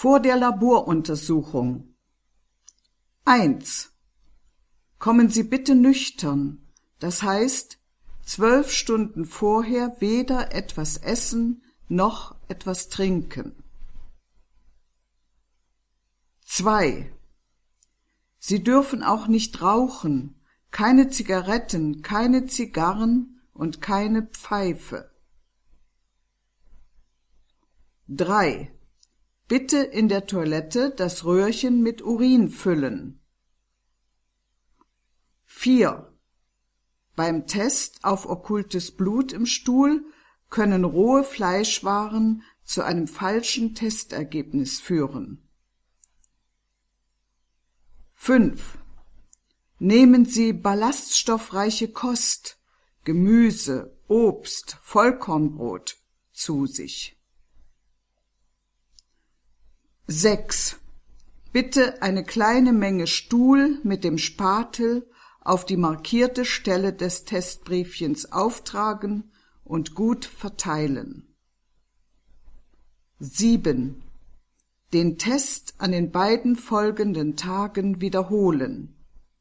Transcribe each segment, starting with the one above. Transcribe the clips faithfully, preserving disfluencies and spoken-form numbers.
Vor der Laboruntersuchung. eins. Kommen Sie bitte nüchtern, das heißt, zwölf Stunden vorher weder etwas essen noch etwas trinken. zwei. Sie dürfen auch nicht rauchen, keine Zigaretten, keine Zigarren und keine Pfeife. drei. Bitte in der Toilette das Röhrchen mit Urin füllen. vier. Beim Test auf okkultes Blut im Stuhl können rohe Fleischwaren zu einem falschen Testergebnis führen. fünf. Nehmen Sie ballaststoffreiche Kost, Gemüse, Obst, Vollkornbrot zu sich. sechs. Bitte eine kleine Menge Stuhl mit dem Spatel auf die markierte Stelle des Testbriefchens auftragen und gut verteilen. sieben. Den Test an den beiden folgenden Tagen wiederholen.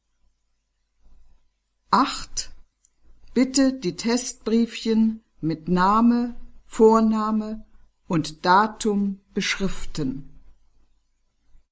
acht. Bitte die Testbriefchen mit Name, Vorname und Datum beschriften.